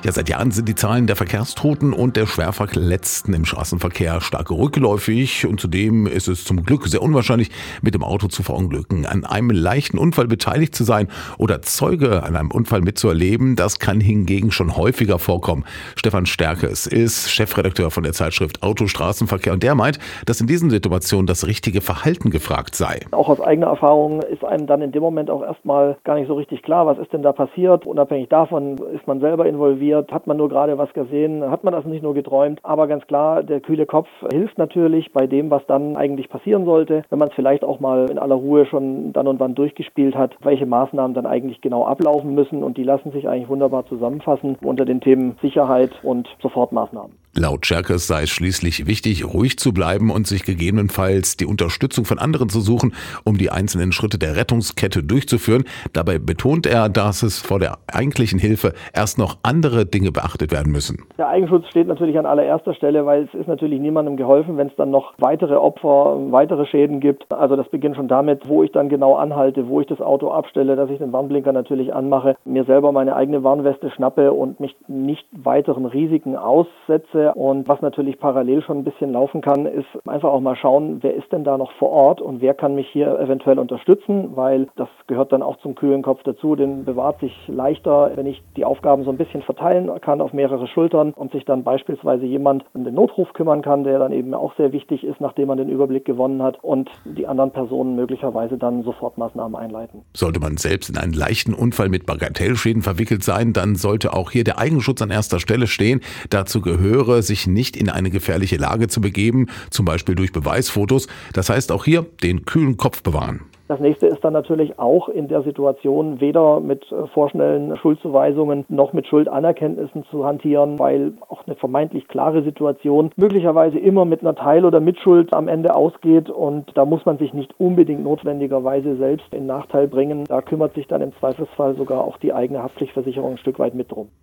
Ja, seit Jahren sind die Zahlen der Verkehrstoten und der Schwerverletzten im Straßenverkehr stark rückläufig und zudem ist es zum Glück sehr unwahrscheinlich, mit dem Auto zu verunglücken. An einem leichten Unfall beteiligt zu sein oder Zeuge an einem Unfall mitzuerleben, das kann hingegen schon häufiger vorkommen. Stefan Sterkes ist Chefredakteur von der Zeitschrift Auto Straßenverkehr und der meint, dass in diesen Situationen das richtige Verhalten gefragt sei. Auch aus eigener Erfahrung ist einem dann in dem Moment auch erstmal gar nicht so richtig klar, was ist denn da passiert. Unabhängig davon ist man selber involviert. Hat man nur gerade was gesehen? Hat man das nicht nur geträumt? Aber ganz klar, der kühle Kopf hilft natürlich bei dem, was dann eigentlich passieren sollte. Wenn man es vielleicht auch mal in aller Ruhe schon dann und wann durchgespielt hat, welche Maßnahmen dann eigentlich genau ablaufen müssen. Und die lassen sich eigentlich wunderbar zusammenfassen unter den Themen Sicherheit und Sofortmaßnahmen. Laut Sterkes sei es schließlich wichtig, ruhig zu bleiben und sich gegebenenfalls die Unterstützung von anderen zu suchen, um die einzelnen Schritte der Rettungskette durchzuführen. Dabei betont er, dass es vor der eigentlichen Hilfe erst noch andere Dinge beachtet werden müssen. Der Eigenschutz steht natürlich an allererster Stelle, weil es ist natürlich niemandem geholfen, wenn es dann noch weitere Opfer, weitere Schäden gibt. Also das beginnt schon damit, wo ich dann genau anhalte, wo ich das Auto abstelle, dass ich den Warnblinker natürlich anmache, mir selber meine eigene Warnweste schnappe und mich nicht weiteren Risiken aussetze. Und was natürlich parallel schon ein bisschen laufen kann, ist einfach auch mal schauen, wer ist denn da noch vor Ort und wer kann mich hier eventuell unterstützen, weil das gehört dann auch zum kühlen Kopf dazu. Den bewahrt sich leichter, wenn ich die Aufgaben so ein bisschen verteilen kann auf mehrere Schultern und sich dann beispielsweise jemand um den Notruf kümmern kann, der dann eben auch sehr wichtig ist, nachdem man den Überblick gewonnen hat und die anderen Personen möglicherweise dann Sofortmaßnahmen einleiten. Sollte man selbst in einen leichten Unfall mit Bagatellschäden verwickelt sein, dann sollte auch hier der Eigenschutz an erster Stelle stehen. Dazu gehöre, sich nicht in eine gefährliche Lage zu begeben, zum Beispiel durch Beweisfotos. Das heißt auch hier den kühlen Kopf bewahren. Das nächste ist dann natürlich auch in der Situation weder mit vorschnellen Schuldzuweisungen noch mit Schuldanerkenntnissen zu hantieren, weil auch eine vermeintlich klare Situation möglicherweise immer mit einer Teil- oder Mitschuld am Ende ausgeht und da muss man sich nicht unbedingt notwendigerweise selbst in Nachteil bringen. Da kümmert sich dann im Zweifelsfall sogar auch die eigene Haftpflichtversicherung ein Stück weit mit drum.